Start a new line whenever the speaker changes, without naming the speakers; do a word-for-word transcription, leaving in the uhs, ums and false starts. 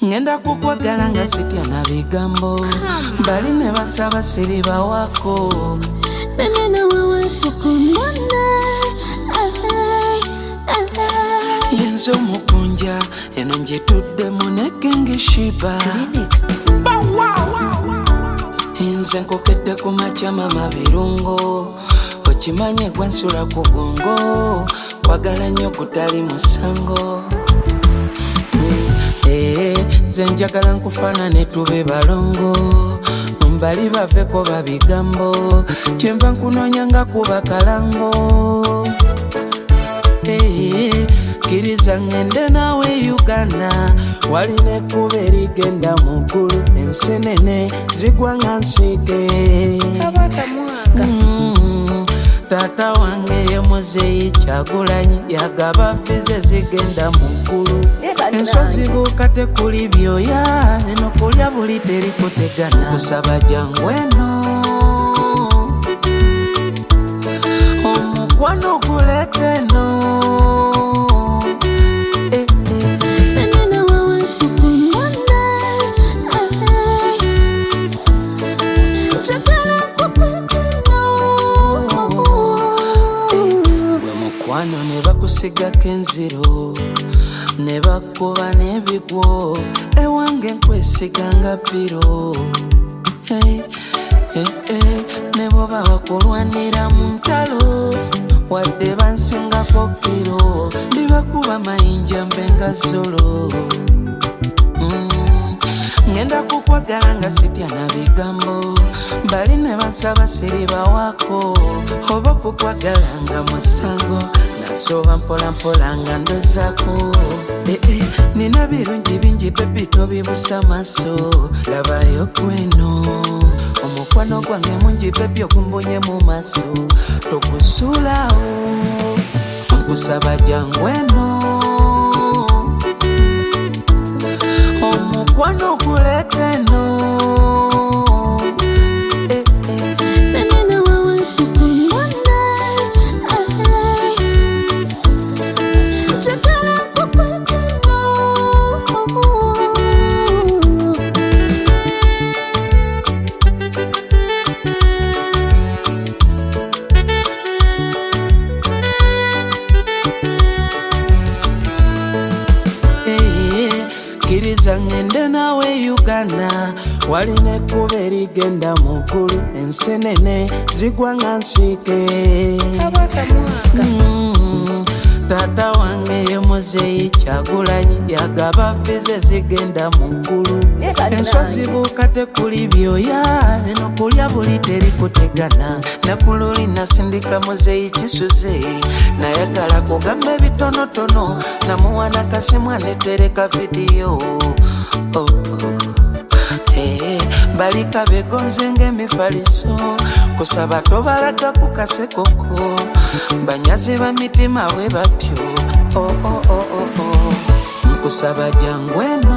ngenda kukwagala nga sitya na bigambo bali ne basaba siriba wako
mimi na wewe tukundana
yenzo mukunja eno njetudde muneke ngishiba inze nkokedde ku machama mabirungo okimanye gwansula ku gongo kwagala nnyo kutali musango eh nze njagala nkufaanane tube balongo mbali baveko babigambo kyenva nkunoonya nga kuba kalango eh kiriza ngende nawe Uganda waline kuba erigenda mu ggulu ensenene zigwa nga nsike
kabaka mwanga
mm, tata wange ye Muzeeyi Kyagulanyi yagaba fize zigenda mu ggulu ensozi buuka tekuli byoya eno kulya buli terikutegana kusaba jangu eno omukwano guleeta eno wano ne bakusigako enziro ne bakuba n'ebigwo ewange nkwesiga nga ppiro hey, hey, hey. ne boba bakulwanira mu ntalo wadde bansingako ppiro ndibakuba mayinja mbenga zolo mm. ngenda kukwagala nga sitya na bigambo bali ne bansaba siriba wako oba kukwagala nga musango nasoba mpola mpola nga ndozako eh, eh, nina birungi bingi bebi tobibusa maaso labayo kweno omukwano gwange mungi bebi okumbunye mu maaso tokusulawo nkusaba jangu eno omukwano guleeta eno kiriza ngende nawe Uganda waline kuba erigenda mu ggulu ensenene zigwa nga nsike
kabaka mwanga
mm, tata wange ye Muzeeyi Kyagulanyi yagaba fize zigenda mu ggulu ensozi buuka tekuli byoya eno kulya buli terikutegana nakululi nasindika Muzeeyi Kisuze nayagala kugamba ebitonotono namuwana kasimu anetereka vidiyo oh, oh. Hey, balika begonze ng'emifaliso kusaba tobalaga ku kasekoko banyazi ba mitima we batyo oh, oh, oh, oh, oh. nkusaba jangu eno